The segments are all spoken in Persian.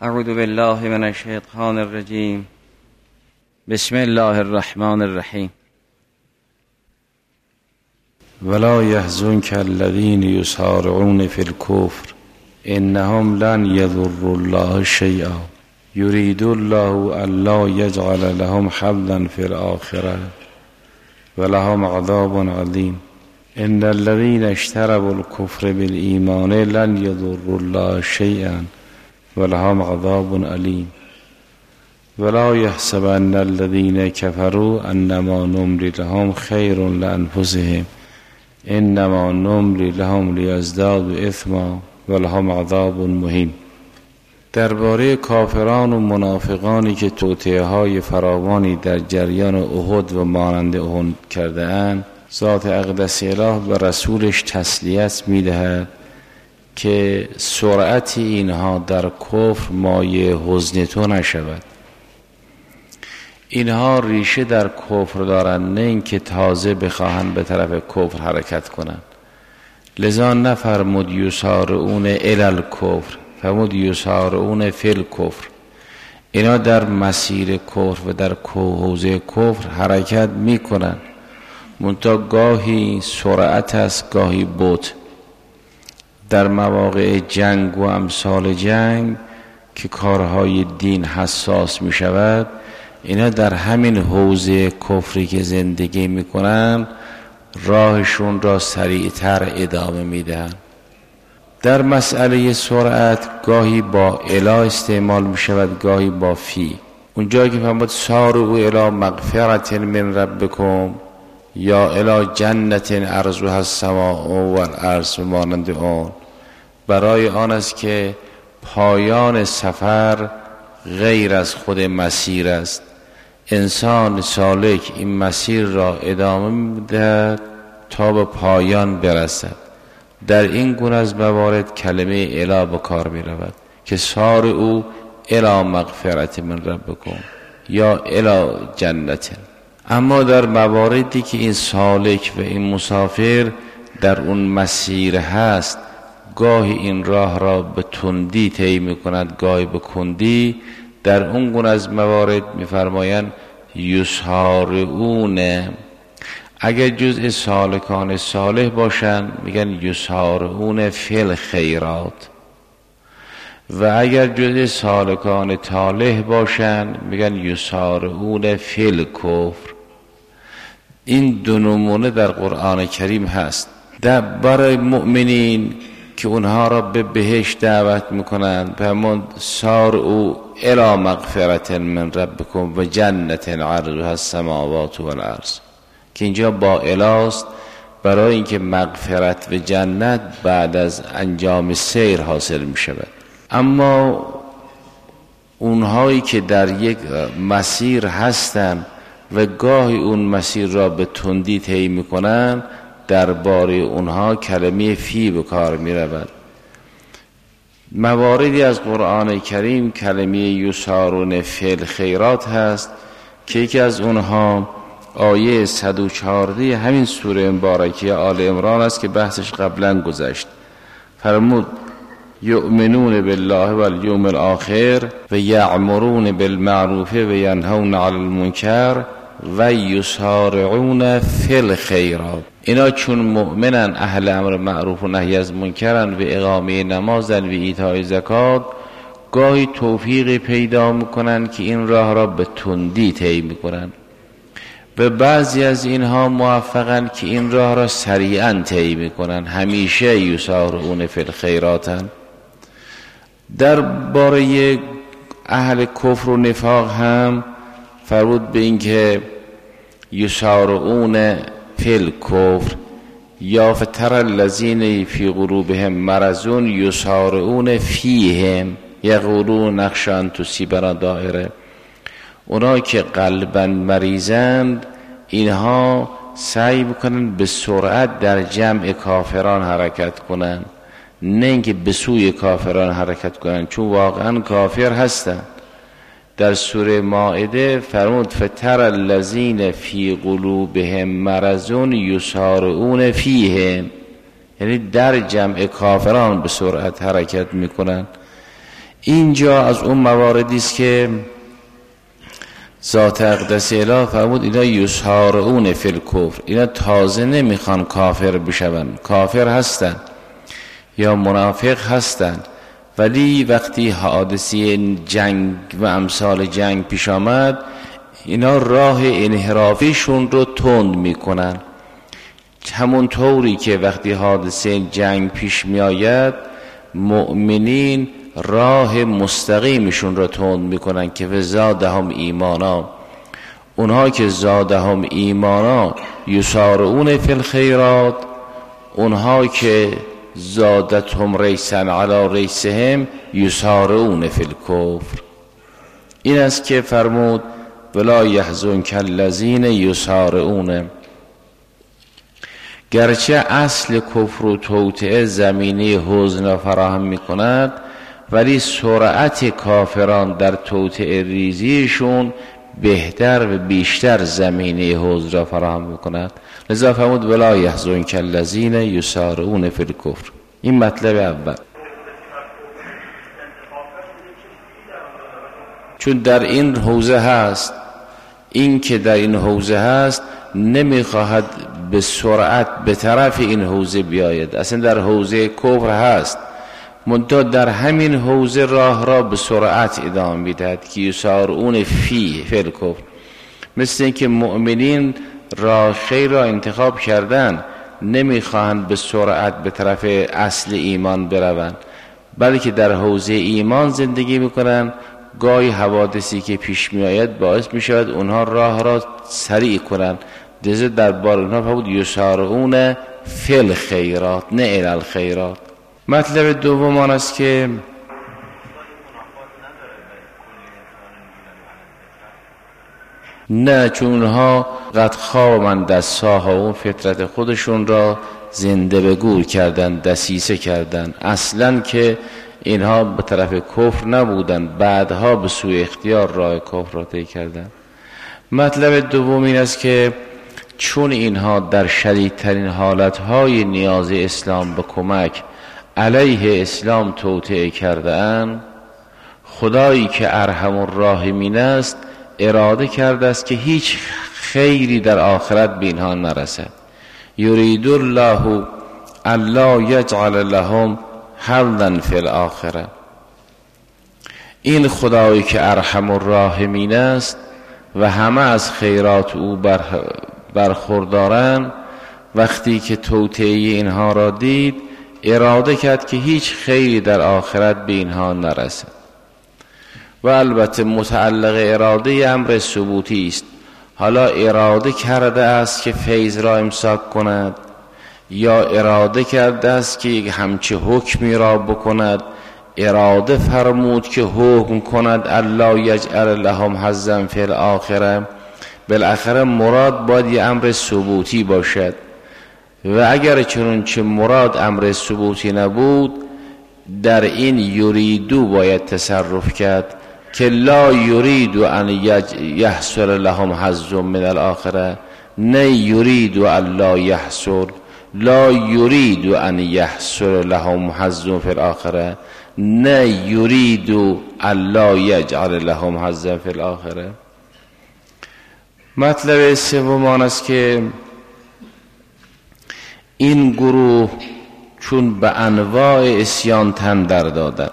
اعوذ بالله من الشیطان الرجیم. بسم الله الرحمن الرحیم. ولا يحزنك الذين يسارعون في الكفر انهم لن يضروا الله شيئا يريد الله الا يجعل لهم حظا في الاخره ولهم عذاب عليم. ان الذين اشتروا الكفر بالايمان لن يضروا الله شيئا ولهم عذاب عليم. ولا يحسبن الذين كفروا انما نملي لهم خير لانفسهم انما نملي لهم لیزدادوا اثما ولهم عذاب مهین. درباره کافران و منافقانی که توطئه‌های فراوانی در جریان احد و مانند اون کرده اند، ذات اقدس اله به رسولش تسلیت می‌دهد که سرعت اینها در کفر مایه حزن تو نشود. اینها ریشه در کفر دارند، نه اینکه تازه بخواهند به طرف کفر حرکت کنند. لذا نفرمود یسارعون الی الکفر، فرمود یسارعون فی الکفر. اینا در مسیر کفر و در حوزه کفر حرکت میکنند، منتها گاهی سرعت است، گاهی بطء. در مواقع جنگ و امثال جنگ که کارهای دین حساس می شود، اینا در همین حوزه کفری که زندگی می کنند راهشون را سریعتر ادامه می دهند. در مسئله سرعت گاهی با الا استعمال می شود، گاهی با فی. اونجایی که فرمود سارعوا الی مغفرة من ربکم یا الی جنت عرضها السماء والارض مانند آن، برای آن است که پایان سفر غیر از خود مسیر است. انسان سالک این مسیر را ادامه می‌دهد تا به پایان برسد. در این گونه از موارد کلمه الی به کار می‌رود که سارعوا الی مغفرة من ربکم یا الی جنت. اما در مواردی که این سالک و این مسافر در اون مسیر هست، گاهی این راه را به تندی طی می‌کند، گاهی به کندی. در اون گونه از موارد می‌فرمایند یسارعون. اگر جزء سالکان صالح باشند میگن یسارعون فی الخیرات، و اگر جزء سالکان طالح باشند میگن یسارعون فی الکفر. این دو نمونه در قرآن کریم هست. برای مؤمنین که اونها را به بهشت دعوت میکنند، فرمود سارعوا الی مغفرة من ربکم و جنت عرضها السماوات والارض، که اینجا با الاست برای اینکه مغفرت و جنت بعد از انجام سیر حاصل می شود. اما اونهایی که در یک مسیر هستند و گاهی اون مسیر را به تندی طی می کنند، درباره اونها کلمه فی به کار می رود. مواردی از قرآن کریم کلمه یسارون فی الخیرات هست که یکی از اونها آیه 114 همین سوره مبارکه آل عمران است که بحثش قبلا گذشت. فرمود یؤمنون بالله والیوم الاخر و یأمرون بالمعروف و ینهون عن المنکر و یسارعون فی الخیرات. اینا چون مؤمنن، اهل امر معروف و نهی از منکرن و اقامه نمازن و ایتای زکات، گاهی توفیق پیدا میکنن که این راه را به تندی طی میکنن و بعضی از اینها موفقن که این راه را سریعا طی میکنن. همیشه یسارعون فی الخیراتن. در باره اهل کفر و نفاق هم فرمود به این که یسارعون فی الکفر یا فتر الذین فی قلوبهم مرض یسارعون فیهم یقولون نخشی ان تصیبنا دائره. اونا که قلبا مریضند، اینها سعی میکنن به سرعت در جمع کافران حرکت کنن، نه اینکه به سوی کافران حرکت کنن، چون واقعا کافر هستند. در سوره مائده فرمود فتر الذین فی قلوبهم مرض یسارعون فیهم، یعنی در جمع کافران به سرعت حرکت میکنن. اینجا از اون مواردی است که ذات اقدس اله فرمود اینا یسارعون فی الکفر، اینا تازه نمیخوان کافر بشون، کافر هستن یا منافق هستن، ولی وقتی حادثه جنگ و امثال جنگ پیش آمد اینا راه انحرافیشون رو تند میکنن. همون طوری که وقتی حادثه جنگ پیش می آید مؤمنین راه مستقیمشون رو تند میکنن که و زادهم ایمانا، اونها که زادهم ایمانا یسارعون فی الخیرات، اونها که زادتهم ریسا علی ریسهم یسارعون فی الکفر. این است که فرمود ولا یحزنک الذین یسارعون. گرچه اصل کفر و توطئه زمینه حزن را فراهم می کند، ولی سرعت کافران در توطئه ریزیشون بهتر و بیشتر زمینه حزن را فراهم می کند. لذا فرمود ولا یحزنک الذین یسارعون فی الکفر. این مطلب اول. چون در این حوزه هست، این که در این حوزه هست نمیخواهد به سرعت به طرف این حوزه بیاید، اصلا در حوزه کفر هست، منتها در همین حوزه راه را به سرعت ادامه میدهد که یسارعون فی الکفر. مثل این که مؤمنین راه خیر را انتخاب کردن، نمیخواهند به سرعت به طرف اصل ایمان بروند، بلکه در حوزه ایمان زندگی میکنن. گاهی حوادثی که پیش می آید باعث می شود اونها راه را سریع کنند. دیگه در بار اونها فرمود یسارعون فی الخیرات نه الی الخیرات. مطلب دوم آن است که نه، چون اونها قد خوابند از ساها، اون فطرت خودشون را زنده به گور کردن، دسیسه کردن. اصلا که اینها به طرف کفر نبودن، بعدها به سوی اختیار راه کفر را طی کردن. مطلب دوم این است که چون اینها در شدیدترین حالتهای نیاز اسلام به کمک علیه اسلام توطئه کرده اند، خدایی که ارحم الراحمین است اراده کرده است که هیچ خیری در آخرت به اینها نرسد. یرید الله الا یجعل لهم حظا فی الاخره. این خدایی که ارحم الراحمین است و همه از خیرات او برخوردارند، وقتی که توطئه اینها را دید اراده کرد که هیچ خیری در آخرت به اینها نرسد. و البته متعلق اراده امر ثبوتی است. حالا اراده کرده است که فیض را امساک کند، یا اراده کرده است که همچه حکمی را بکند، اراده فرمود که حکم کند الله یجعل لهم حظا فی الاخره. بالاخره مراد باید یه امر ثبوتی باشد، و اگر چنانچه مراد امر ثبوتی نبود در این یریدو باید تصرف کرد که لا یرید ان یحصل لهم حظ من الاخره، نه یرید ان لا یحصل، لا یرید ان یحصل لهم حظ فی الاخره، نه یرید ان لا یجعل لهم حظ فی الاخره. مطلب سوم آن است که این گروه چون به انواع عصیان تن در دادن،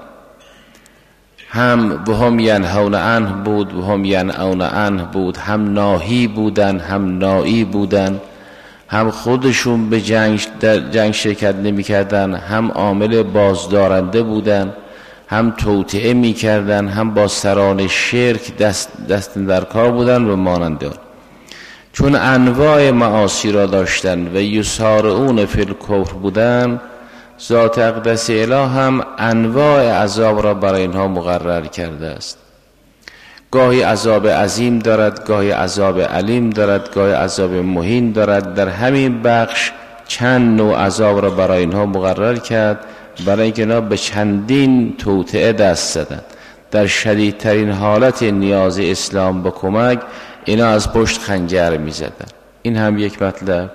هم هم ینهون عنه بود و هم ینأون عنه بود، هم ناهی بودن هم نایی بودن، هم خودشون به جنگ شرکت نمی کردن، هم عامل بازدارنده بودن، هم توطئه می کردن، هم با سران شرک دست در کار بودن و مانند آن. چون انواع معاصی را داشتن و یسارعون فی الکفر بودن، ذات اقدس اله هم انواع عذاب را برای اینها مقرر کرده است. گاهی عذاب عظیم دارد، گاهی عذاب علیم دارد، گاهی عذاب مهین دارد. در همین بخش چند نوع عذاب را برای اینها مقرر کرد، برای اینکه اینا به چندین توطئه دست زدند. در شدیدترین حالت نیاز اسلام به کمک اینا از پشت خنجر می زدن. این هم یک مطلب.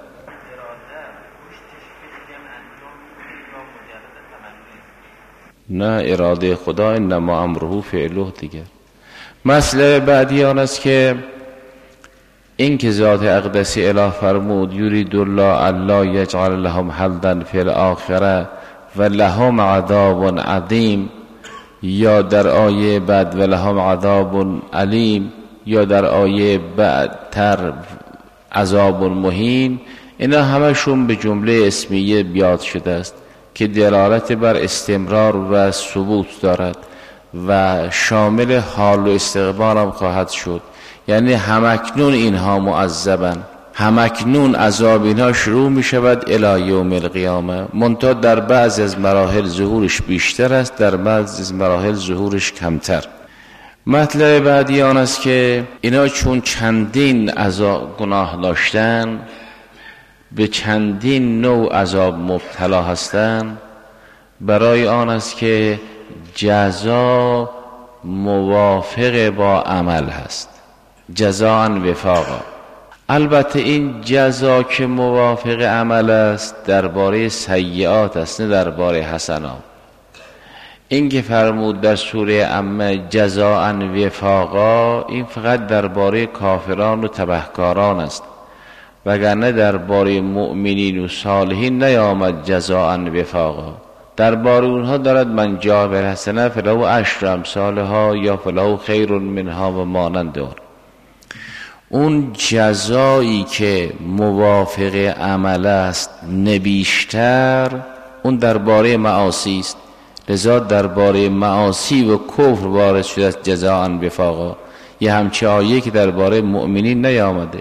نه اراده خدا، انما امره فعله دیگر. مسئله بعدی آن است که این که ذات اقدسی اله فرمود یرید الله الا یجعل لهم حظا فی الاخره و لهم عذاب عظیم، یا در آیه بعد و لهم عذاب علیم، یا در آیه بعدتر عذاب مهین، اینا همشون به جمله اسمیه بیاد شده است که دلالت بر استمرار و ثبوت دارد و شامل حال و استقبال هم خواهد شد. یعنی همکنون اینها معذبن، همکنون عذاب اینها شروع می شود الی یوم القیامه، منتها در بعض از مراحل ظهورش بیشتر است، در بعض از مراحل ظهورش کمتر. مطلب بعدی آن است که اینا چون چندین عذاب گناه داشتن، به چندین نوع عذاب مبتلا هستند، برای آن است که جزا موافق با عمل هست، جزاء وفاقا. البته این جزا که موافق عمل است درباره سیئات است، نه درباره حسنات. این که فرمود در سوره عمه جزاء وفاقا، این فقط درباره کافران و تبهکاران است، وگرنه درباره مؤمنین و صالحین نیامد جزاء وفاقا. درباره اونها دارد من جاء بالحسنه فله عشر امثالها یا فله خیر منها و مانند آن. اون جزایی که موافق عمل است نبیشتر، اون درباره معاصی است، لذا درباره معاصی و کفر وارد شده است جزاء وفاقا. یه همچه آیه که درباره مؤمنین نیامده.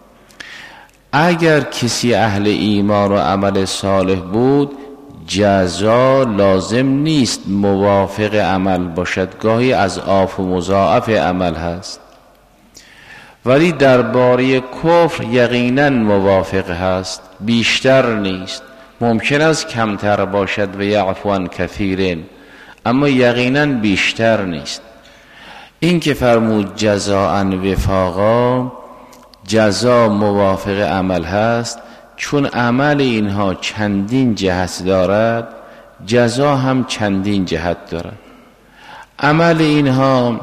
اگر کسی اهل ایمان و عمل صالح بود، جزا لازم نیست موافق عمل باشد، گاهی از آف و مضاعف عمل هست، ولی درباره کفر یقینا موافق هست، بیشتر نیست. ممکن است کمتر باشد و یعفو عن کثیر، اما یقینا بیشتر نیست. این که فرمود جزاء وفاقا، جزا موافق عمل هست، چون عمل اینها چندین جهت دارد، جزا هم چندین جهت دارد. عمل اینها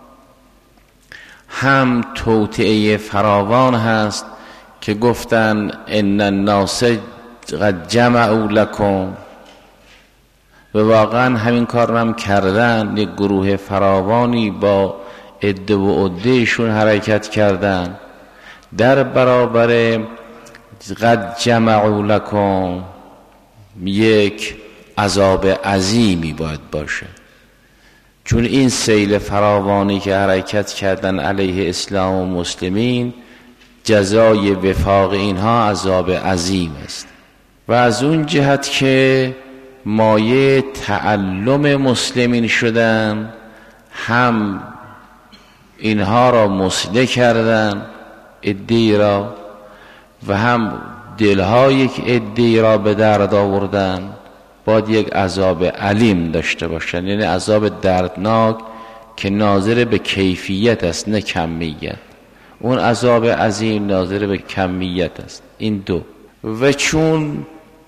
هم توطئه فراوان هست که گفتن ان الناس قد جمعوا لكم، و واقعا همین کار هم کردن. یک گروه فراوانی با عده و عدهشون حرکت کردن در برابر قد جمعوا لكم. یک عذاب عظیمی باید باشه، چون این سیل فراوانی که حرکت کردن علیه اسلام و مسلمین، جزای وفاق اینها عذاب عظیم است. و از اون جهت که مایه تعلم مسلمین شدن، هم اینها را مسله کردن عده‌ای را، و هم دلها یک عده‌ای را به درد آوردن، باید یک عذاب علیم داشته باشن، یعنی عذاب دردناک که ناظر به کیفیت است نه کمیت. اون عذاب عظیم ناظر به کمیت است. این دو. و چون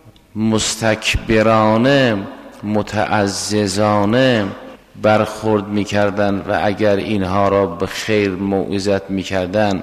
مستکبرانه متعززانه برخورد میکردن و اگر اینها را به خیر موعظت میکردن،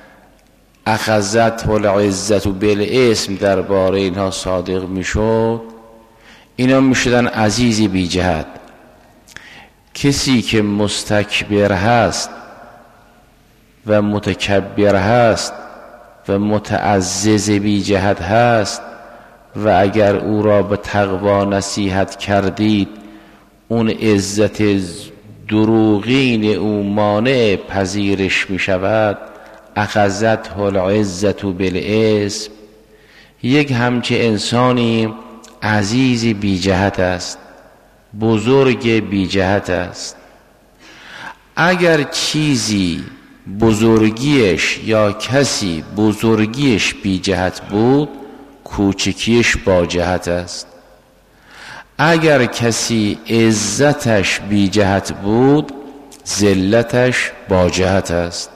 اخذت العزت بالاسم درباره اینها صادق میشد، اینا میشدن عزیزی بی جهت. کسی که مستکبر هست و متکبر هست و متعزز بی جهت هست و اگر او را به تقوا نصیحت کردید، اون عزت دروغین او مانع پذیرش می شود. اخذت العزت بالاسم. یک همچه انسانی عزیزی بی جهت است، بزرگ بی جهت است. اگر چیزی بزرگیش یا کسی بزرگیش بی جهت بود، کوچکیش با جهت است. اگر کسی عزتش بی جهت بود، ذلتش با جهت است.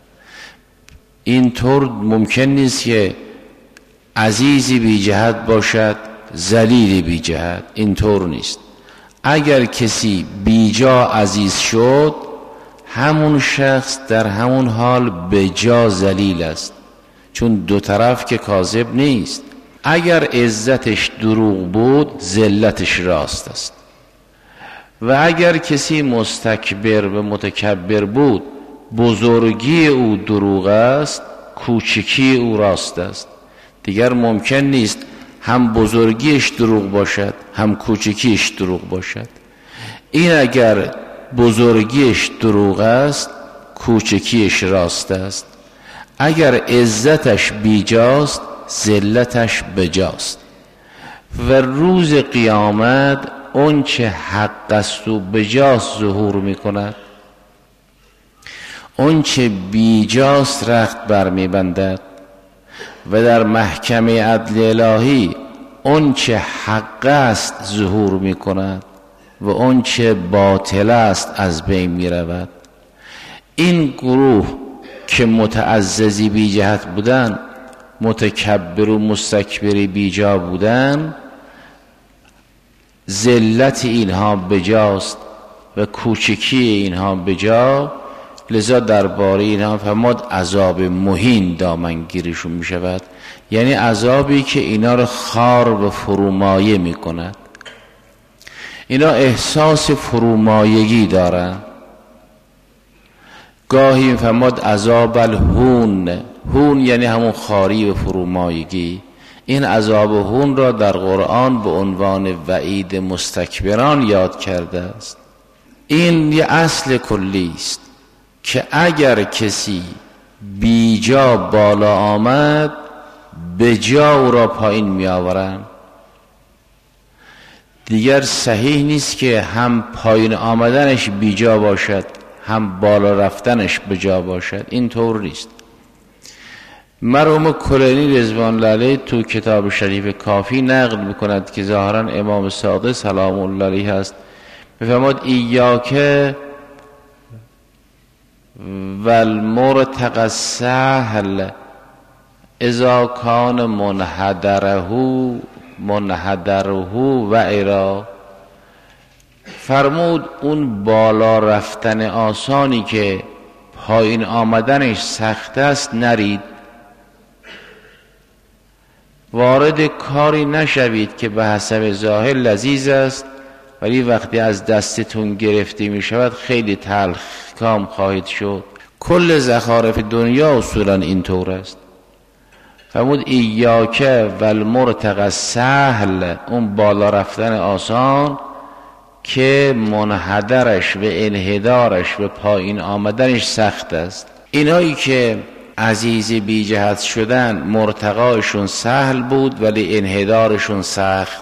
اینطور ممکن نیست که عزیزی بی جهت باشد ذلیلی بی جهت، اینطور نیست. اگر کسی بیجا عزیز شد، همون شخص در همون حال بجا ذلیل است، چون دو طرف که کاذب نیست. اگر عزتش دروغ بود، ذلتش راست است. و اگر کسی مستکبر و متکبر بود، بزرگی او دروغ است، کوچکی او راست است. دیگر ممکن نیست هم بزرگیش دروغ باشد هم کوچکیش دروغ باشد. این اگر بزرگیش دروغ است، کوچکیش راست است. اگر عزتش بیجاست، ذلتش بجاست. و روز قیامت اون چه حق است و بجاست ظهور می کند، اون چه بیجاست رخت برمی بندد. و در محکمه عدل الهی اون چه حق است ظهور می کند و اون چه باطل است از بین می رود. این گروه که متعززی بی جهت بودن، متکبر و مستکبری بیجا بودن، ذلت اینها بجاست و کوچکی اینها بجا. لذا درباره اینها فرمود عذاب مهین دامنگیرشون می شود، یعنی عذابی که اینا رو خار و فرومایه می کند. اینا احساس فرومایگی دارن. گاهی فرمود عذاب الهون، هون یعنی همون خاری و فرومایگی. این عذاب هون را در قرآن به عنوان وعید مستکبران یاد کرده است. این یه اصل کلی است که اگر کسی بیجا بالا آمد، بجا او را پایین می آورن. دیگر صحیح نیست که هم پایین آمدنش بیجا باشد هم بالا رفتنش بجا باشد. این طور نیست. مرحوم کلینی رضوان الله علیه تو کتاب شریف کافی نقل میکند که ظاهرا امام صادق سلام الله علیه هست، میفرماد ایاک والمرتقى السهل اذا کان منحدره و ارا. فرمود اون بالا رفتن آسانی که پایین آمدنش سخت است نرید. وارد کاری نشوید که به حسب ظاهر لذیذ است، ولی وقتی از دستتون گرفته می شود خیلی تلخ کام خواهید شد. کل زخارف دنیا اصولا این طور است. فرمود ایاک والمرتقى السهل، اون بالا رفتن آسان که منحدرش و انحدارش و پایین آمدنش سخت است. اینایی که عزیز بی جهت شدن، مرتقایشون سهل بود ولی انحدارشون سخت.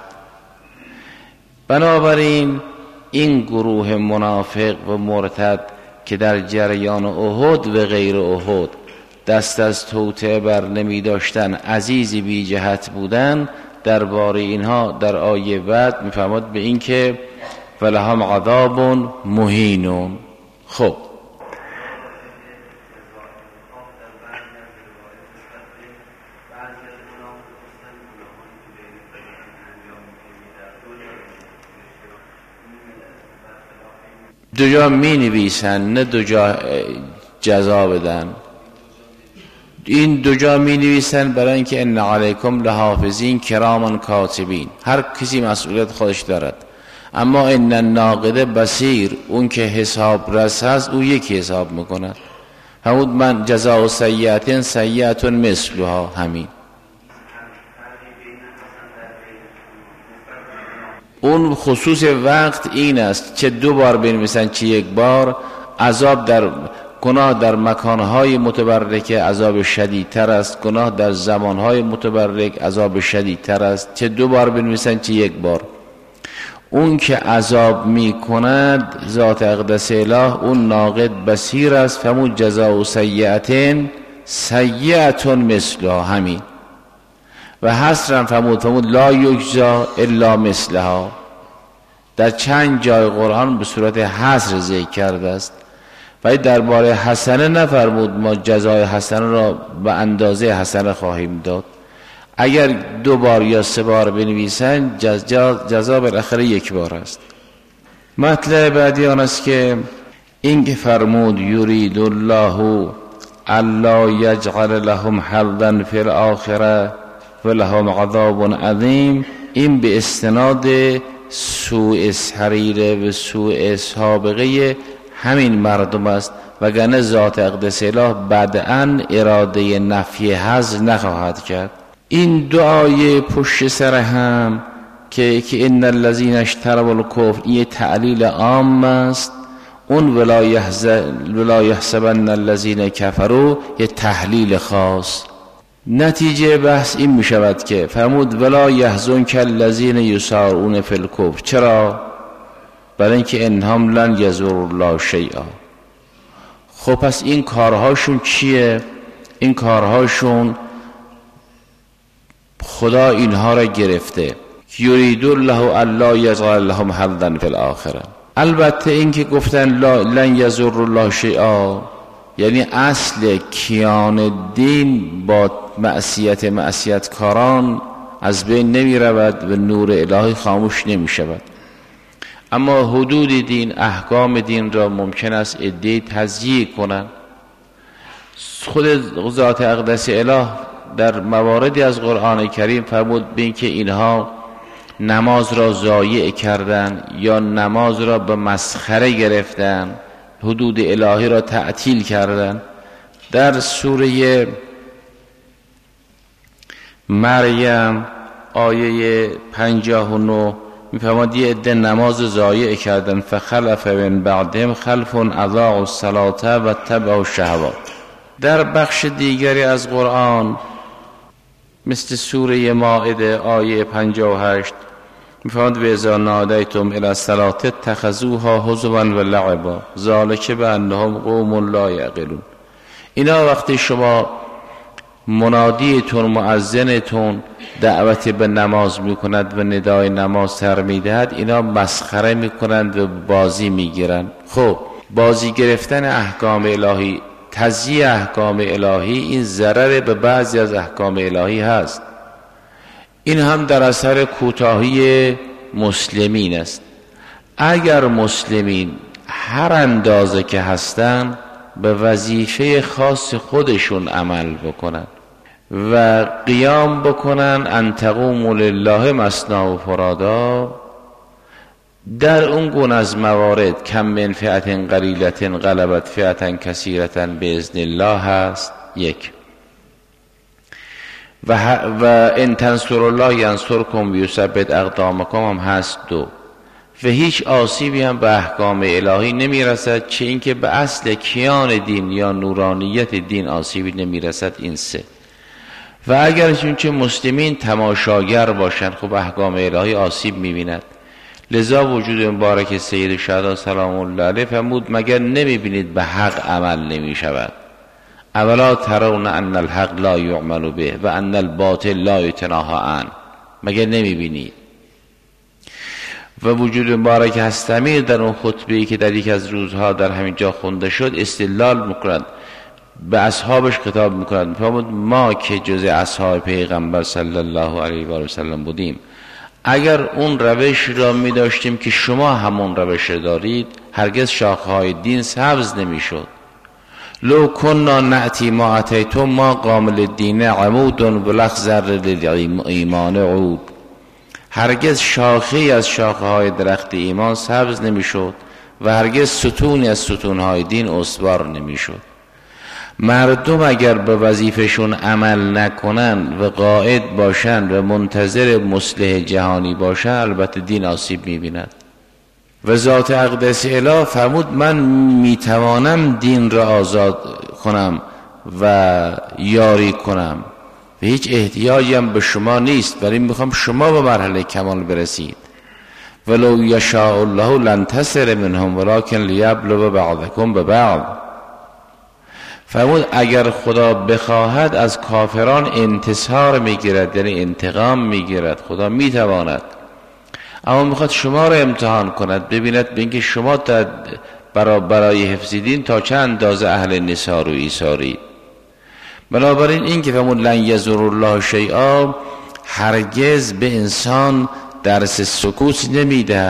بنابراین این گروه منافق و مرتد که در جریان احد و غیر احد دست از توطئه بر نمی داشتن، عزیز بی جهت بودن، درباره اینها در آیه بعد میفرماد به این که ولهم عذاب مهین. خب دو جا می نویسن، نه دو جا جزا بدن. این دو جا می نویسن برای اینکه ان علیکم لحافظین کراما کاتبین، هر کسی مسئولیت خودش دارد. اما ان الناقد بصیر، اون که حساب رس هست او یکی حساب میکنه. همون من جزاء سیئة سیئة مثلها، همین. اون خصوص وقت این است چه دو بار بنویسن چه یک بار. عذاب در گناه در مکانهای متبرک عذاب شدیدتر است، گناه در زمانهای متبرک عذاب شدیدتر است، چه دو بار بنویسن چه یک بار. اون که عذاب می کند ذات اقدس اله، اون ناقد بصیر است. فمون جزاء سیئة سیئة مثلها، همین. و حصرا فرمود لا یجزا الا مثلها. در چند جای قرآن به صورت حصر ذکر کرده است، ولی درباره حسنه نفرمود ما جزای حسنه را به اندازه حسنه خواهیم داد. اگر دو بار یا سه بار بنویسن جزا بالاخره یک بار است. مطلب بعدی آن است که این که فرمود یرید الله الا یجعل لهم حظا فی الاخره و لهم عذاب عظیم، این به استناد سوء سریره و سوء سابقه همین مردم است، وگرنه ذات اقدس اله بعداً اراده نفی حظ نخواهد کرد. این دعای پشت سر هم که ان الذین اشتروا الکفر، این تعلیل عام است. اون ولا یحسبن الذین کفروا یه تحلیل خاص. نتیجه بحث این می شود که فرمود ولا یحزنک الذین یسارعون فی الکفر. چرا؟ برای اینکه انهم لن یضروا الله شیئا. خب پس این کارهاشون چیه؟ این کارهاشون خدا اینها را گرفته. یرید الله الا یجعل لهم حظا فی الاخره. البته این که گفتن لن یضر الله شیئا یعنی اصل کیان دین با معصیت کاران از بین نمی رود و نور الهی خاموش نمی شود. اما حدود دین، احکام دین را ممکن است عده‌ای تضییع کنند. خود ذات اقدس اله در مواردی از قرآن کریم فرمود به این که اینها نماز را ضایع کردن یا نماز را به مسخره گرفتن، حدود الهی را تعطیل کردن. در سوره مریم آیه 59 میفرماد یه عده نماز ضایع کردن، فخلف من بعدهم خلف اضاعوا الصلاة و اتبعوا الشهوات. در بخش دیگری از قرآن مثل سوره مائده آیه 58 میفرماد و اذا نادیتم الی الصلاة اتخذوها هزوا و لعبا ذلک بانهم قوم لا یعقلون. اینا وقتی شما منادیتون، مؤذنتون دعوت به نماز میکند و ندای نماز سر میدهد، اینا مسخره میکنند و بازی میگیرند. خب بازی گرفتن احکام الهی، تضییع احکام الهی، این ضرر به بعضی از احکام الهی هست. این هم در اثر کوتاهی مسلمین است. اگر مسلمین هر اندازه که هستند به وظیفه خاص خودشون عمل بکنن و قیام بکنن ان تقوموا لله مثنی و فرادا، در اون گونه از موارد کم من فئة قلیلة غلبت فئة کثیرة باذن الله هست. یک. و ان تنصروا الله ینصرکم و یثبت اقدامکم هم هست. دو. و هیچ آسیبی هم به احکام الهی نمیرسد، چه اینکه به اصل کیان دین یا نورانیت دین آسیبی نمیرسد. این سه. و اگر چون مسلمین تماشاگر باشند، خب احکام الهی آسیب میبیند. لذا وجود مبارک سید الشهدا سلام الله علیه فرمود مگر نمیبینید به حق عمل نمیشود؟ اولا ترون ان الحق لا یعمل به و ان الباطل لا یتناهى عنه. مگر نمیبینید؟ و وجود مبارک هستمی در اون خطبه‌ای که در یک از روزها در همین جا خونده شد استدلال میکند، به اصحابش خطاب میکند، میفرمود ما که جز اصحاب پیغمبر صلی الله علیه و آله و سلم بودیم، اگر اون روش را می داشتیم که شما همون روش دارید، هرگز شاخه‌های دین سبز نمیشد. لو کنا نأتی ما اتیتم ما قامل الدین عمود و لخضر للایمان عود. هرگز شاخه‌ای از شاخه‌های درخت ایمان سبز نمیشد و هرگز ستونی از ستونهای دین استوار نمیشد. مردم اگر به وظیفشون عمل نکنن و قائد باشن و منتظر مصلح جهانی باشن، البته دین آسیب میبیند. و ذات اقدس اله فرمود من میتوانم دین را آزاد کنم و یاری کنم و هیچ احتیاجی هم به شما نیست، ولی میخوام شما به مرحله کمال برسید. ولو یشاء الله لانتصر منهم ولکن لیبلو بعضکم ببعض. فرمود اگر خدا بخواهد از کافران انتصار میگیرد، یعنی انتقام میگیرد. خدا میتواند، اما میخواد شما را امتحان کند، ببیند به اینکه شما برای حفظ دین تا چند اندازه اهل نثار و ایثاری. بنابراین این که فرمود لن یضر الله شیئا هرگز به انسان درس سکوت نمیدهد،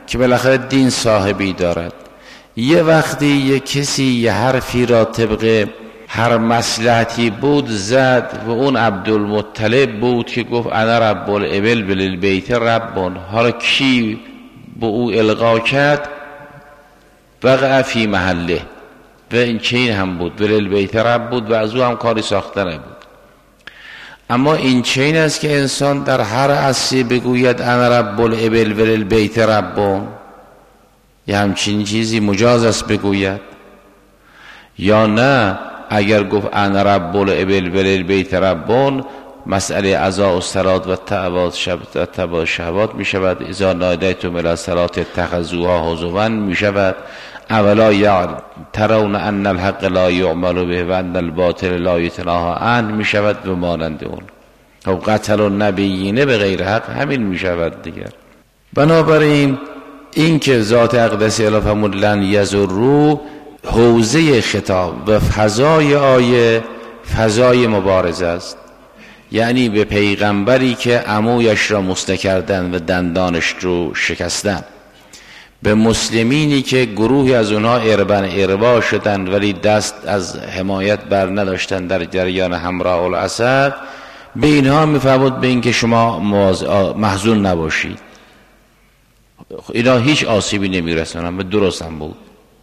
که بالاخره دین صاحبی دارد. یه وقتی یه کسی یه حرفی را طبق هر مصلحتی بود زد و اون عبدالمطلب بود که گفت انا رب الابل بالبیت ربون. حالا کی به او القا کرد؟ وقع فی محله و این چین هم بود، بالبیت رب بود و از او هم کاری ساخته نبود. اما این چین است که انسان در هر عصری بگوید انا رب الابل بالبیت ربون، یه همچین چیزی مجاز است بگوید؟ یا نه اگر گفت انا رب الابل بالبیت ربون، مسئله ازا و صلات و تبع شهوات می شود. اذا نادیتم الی الصلات اتخذوها هزوا می شود. اولا ترون ان الحق لا یعمل به و ان الباطل لا یتناهی عنه می شود و مانند اون. خب قتل النبیین به غیر حق همین می شود دیگر. بنابراین این که ذات اقدس الی فرمود لن یضروا، حوزه خطاب و فضای آیه فضای مبارزه است. یعنی به پیغمبری که عمویش را مسته کردن و دندانش رو شکستن، به مسلمینی که گروهی از اونها اربا شدن ولی دست از حمایت بر نداشتن در جریان همراه الاسد، به اینها میفرمود به این که شما محزون نباشید، اینا هیچ آسیبی نمیرسونن و درست هم بود.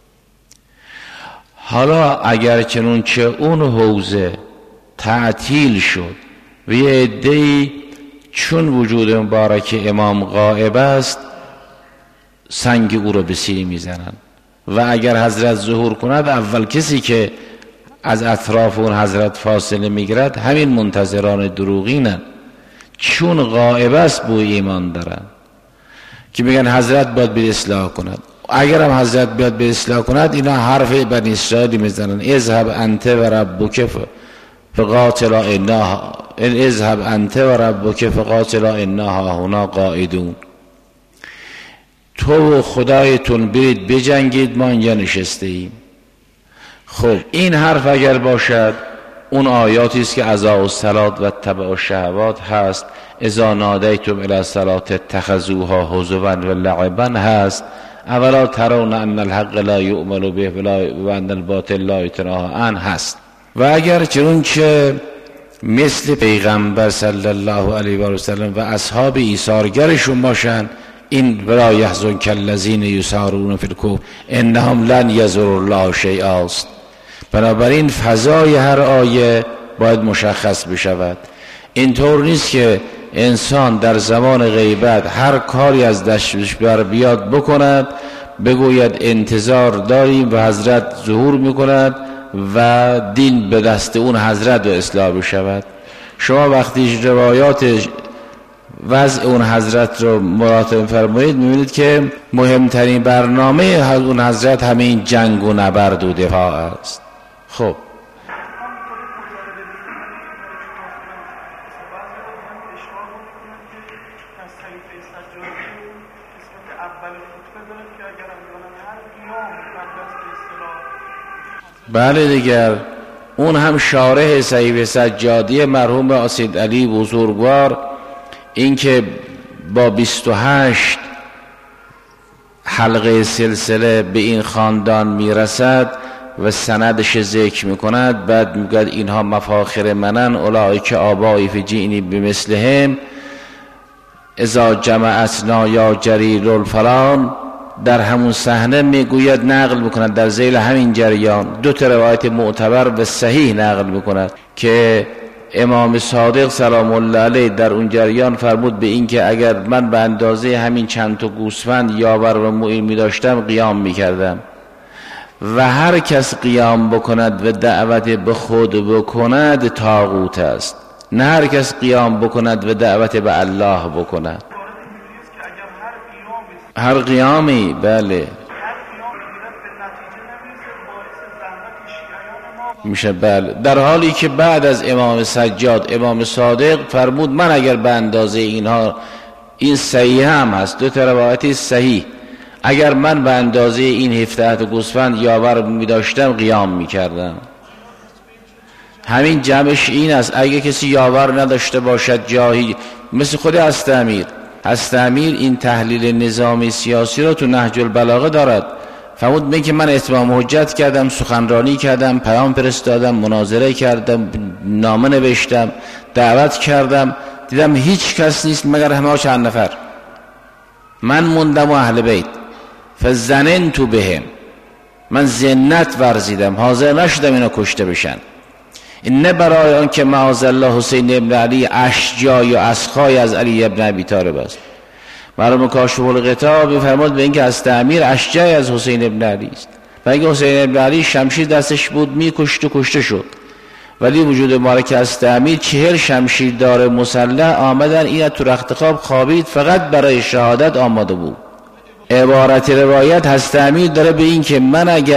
حالا اگر چنونچه اون حوزه تعطیل شد و یه عده‌ای چون وجود مبارک امام غائب است سنگ او را به سینه میزنن و اگر حضرت ظهور کند اول کسی که از اطراف اون حضرت فاصله میگیرد همین منتظران دروغینن، چون غائب است بوی ایمان دارن که میگن حضرت باید به اصلاح کند. اگر هم حضرت باید به اصلاح کند اینا حرف بنی اسرائیل میزنن اذهب انت و ربک فقاتلا انا اذهب انت و ربک فقاتلا انا هنا قاعدون. تو و خدایتون برید بجنگید ما اینجا نشسته ایم. خب این حرف اگر باشد اون آیاتی است که ازا الصلات و تبع الشهوات هست، اذا نادیتم الی الصلات اتخذوها هزوا و لعبا هست، اولا ترون ان الحق لا یؤمل به و ان الباطل لا یتناهی عنه هست. و اگر چنانچه مثل پیغمبر صلی الله علیه و سلم و اصحاب ایثارگرشون باشن، این ولا یحزنک الذین یسارعون فی الکفر انهم لن یضروا الله شیئا است. بنابراین فضای هر آیه باید مشخص بشود. اینطور نیست که انسان در زمان غیبت هر کاری از دستش بر بیاد بکند، بگوید انتظار داریم و حضرت ظهور میکند و دین به دست اون حضرت و اصلاح بشود. شما وقتی روایات وضع اون حضرت رو مراجعه فرمایید میبینید که مهمترین برنامه اون حضرت همین جنگ و نبرد و دفاع است. خب بله دیگر اون هم شارح صحیفه سجادی مرحوم اسید علی بزرگوار، این که با 28 حلقه سلسله به این خاندان میرسد و سندش ذکر میکند، بعد میگوید اینها مفاخر منن اولئک آبایی فجئنی بمثلهم اذا جمعتنا یا جریل الفلان. در همون صحنه میگوید نقل میکند در ذیل همین جریان دو تا روایت معتبر و صحیح نقل میکند که امام صادق سلام الله علیه در اون جریان فرمود به این که اگر من به اندازه همین چند تا گوسفند یاور و معین می‌داشتم قیام می‌کردم و هر کس قیام بکند و دعوت به خود بکند طاغوت است، نه هر کس قیام بکند و دعوت به الله بکند. هر قیامی بله میشه بله، در حالی که بعد از امام سجاد امام صادق فرمود من اگر به اندازه اینها، این صحیح هم هست، دو تا روایت صحیح، اگر من به اندازه این 17 گوسفند یاور می داشتم قیام می کردم. همین جمعش این است، اگه کسی یاور نداشته باشد جاهی مثل خود است امیر حضرت امیر این تحلیل نظامی سیاسی را تو نهج البلاغه دارد. فرمود میگه که من اتمام حجت کردم، سخنرانی کردم، پیام فرستادم، مناظره کردم، نامه نوشتم، دعوت کردم، دیدم هیچ کس نیست مگر همه چند نفر، من موندم و اهل بیت. فظننت بهم، من ذنت ورزیدم، حاضر نشدم اینا کشته بشن. این نه برای آن که معاذالله حسین ابن علی اشجاع یا اسخای از علی ابن ابی طالب است. مرحوم کاشف الغطا می‌فرماد به اینکه از امیر اشجاع از حسین ابن علی است و اینکه حسین ابن علی شمشیر دستش بود میکشت و کشته شد، ولی وجود مبارک از امیر 40 شمشیردار مسلح آمدن، این تو رخت خواب خوابید، فقط برای شهادت آماده بود. عبارت روایت هست امیر داره به این که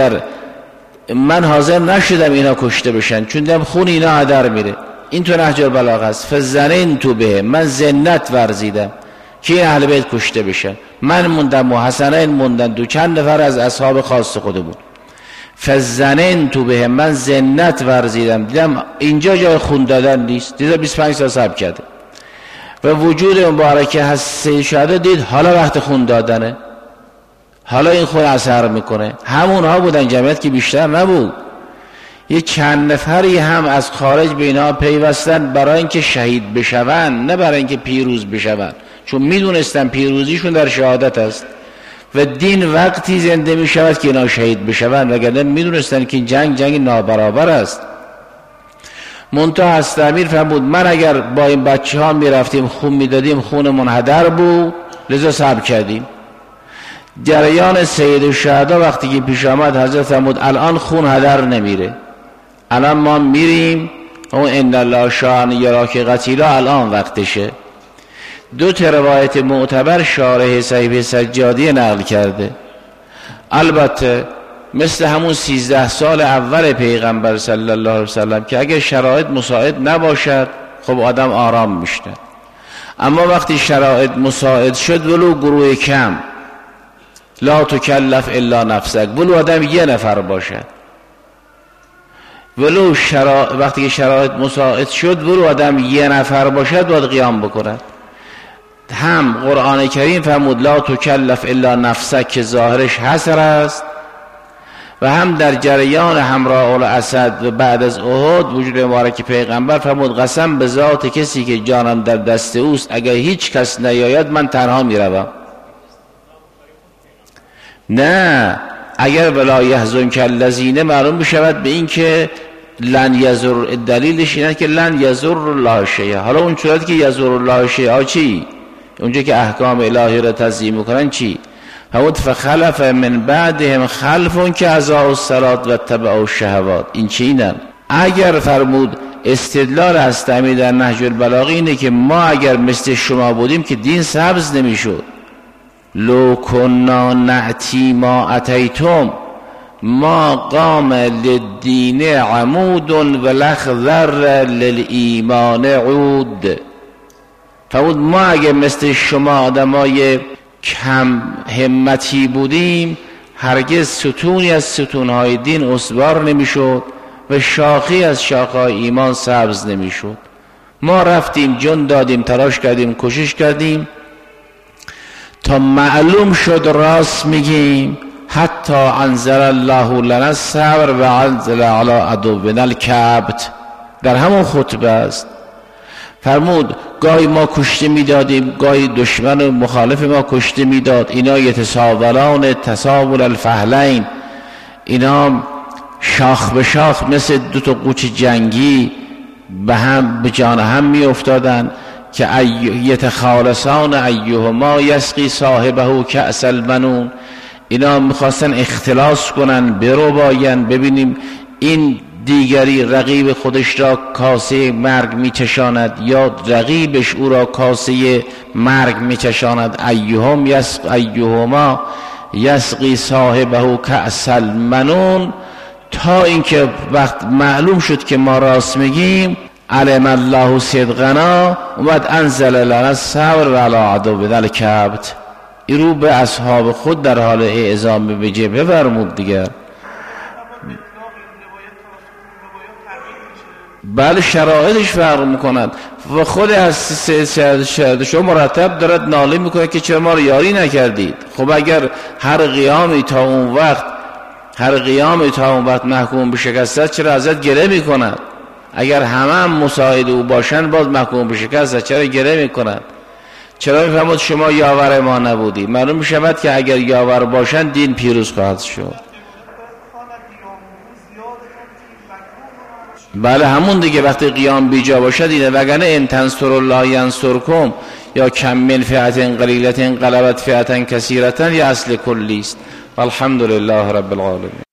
من حاضر نشدم اینا کشته بشن چون دیدم خون اینا هدر میره. این تو نهج البلاغه است. فظننت به، من ذنت ورزیدم که این اهل بیت کشته بشن، من موندم و حسنین موندن، دو چند نفر از اصحاب خاص خود بود. فظننت به، من ذنت ورزیدم، دیدم اینجا جای خون دادن نیست، دیدم 25 سال صبر کرده و وجود مبارک هست شهاده دید حالا وقت خون دادنه، حالا این خون اثر میکنه. همونها بودن، جمعیت که بیشتر نبود، یه چند نفری هم از خارج به اینا پیوستن برای اینکه شهید بشون، نه برای اینکه پیروز بشون، چون میدونستن پیروزیشون در شهادت است و دین وقتی زنده میشود که اینا شهید بشون، وگرنه میدونستن که جنگ نابرابر است. منتها هست امیر فرمود من اگر با این بچه ها میرفتیم خون میدادیم خونمون هدر بود، لذا صبر کردیم. جریان سید الشهدا وقتی که پیش آمد حضرت فرمود الان خون هدر نمیره، الان ما میریم و ان الله شان یراک قتیلا، الان وقتشه. دو تا روایت معتبر شارح صحیح سجادی نقل کرده. البته مثل همون 13 سال اول پیغمبر صلی الله علیه وسلم که اگر شرایط مساعد نباشد خب آدم آرام میشه، اما وقتی شرایط مساعد شد ولو گروه کم، لا تکلف الا نفسک، ولو آدم یه نفر باشد، ولو وقتی که شرایط مساعد شد ولو آدم یه نفر باشد باید قیام بکند. هم قرآن کریم فرمود لا تکلف الا نفسک که ظاهرش حصر است، و هم در جریان همراه الاسد و بعد از احد وجود مبارک پیغمبر فرمود قسم به ذات کسی که جانم در دست اوست اگر هیچ کس نیاید من تنها میروم. نه، اگر ولا یحزنک الذین معلوم بشود به این که لن یضر، دلیلش اینه که لن یضر الله شیئا. حالا اون صورتی که یضر الله شیئا چی؟ اونجا که احکام الهی را تضییع میکنن چی؟ فرمود فخلف من بعدهم خلف که اضاعوا الصلاة و اتبعوا الشهوات. این چی اینن؟ اگر فرمود استدلال هست امیر در نهج البلاغه اینه که ما اگر مثل شما بودیم که دین سبز نمیشد. لو کنا نعتی ما اتیتم ما قام للدین عمود ولخضر للایمان عود. فرمود ما اگر مثل شما آدمای کم همتی بودیم هرگز ستونی از ستونهای دین استوار نمیشد و شاخی از شاخهای ایمان سبز نمیشد. ما رفتیم جون دادیم، تلاش کردیم، کوشش کردیم تا معلوم شد راست میگیم. حتی انزل الله لنا الصبر و انزل علی عدونا الکبت، در همون خطبه است. فرمود گاهی ما کشته میدادیم، گاهی دشمن و مخالف ما کشته میداد، اینا یتساوران تساور الفحلین، اینا شاخ به شاخ مثل دو تا قوچ جنگی به جان هم می افتادن که یتخالصان ایهما یسقی صاحبه کأس المنون. اینا میخواستن اختلاس کنن، برو باین ببینیم این دیگری رقیب خودش را کاسه مرگ میچشاند یا رقیبش او را کاسه مرگ میچشاند. ایهما یسقی صاحبه کأس المنون، تا اینکه وقت معلوم شد که ما راست میگیم علم الله صدقنا اومد انزل لنا الصبر و علی عدونا الکبت. این رو به اصحاب خود در حال اعزام به جبهه فرمود دیگر. بله شرایطش فرق میکند و خود از سید شما مرتب دارد ناله میکنه که چرا ما رو یاری نکردید. خب اگر هر قیامی تا اون وقت محکوم به شکست چرا ازت گله میکند؟ اگر هم مساعد او باشن باز محکوم به شکست چرا گله میکند؟ چرا میفهمد شما یاور ما نبودی؟ معلوم میشود که اگر یاور باشن دین پیروز خواهد شد. بله همون دیگه وقتی قیام بیجا باشد اینه، وگرنه ان تنصروا الله ینصرکم یا کم من فئة قلیلة غلبت فئة کثیرة یا اصل کلی است. والحمد لله رب العالمین.